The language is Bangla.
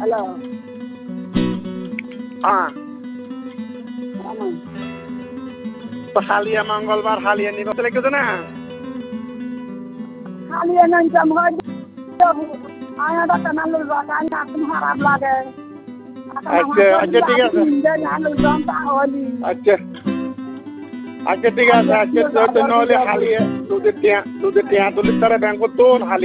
হ্যালো হ্যাঁ আমার তো হালিয়া মঙ্গলবার হালিয়া নিব তাহলে কিছু না হালিয়ে নাম হয় আয়াটা কেনালুর বাগান এখন খারাপ লাগে আচ্ছা আচ্ছা ঠিক আছে নালুর দাম তাহলে আচ্ছা আচ্ছা ঠিক আছে আজকে তো নহলে হালিয়া দুধের টিয়া তুলি তারা ব্যাংক তোর হালিয়া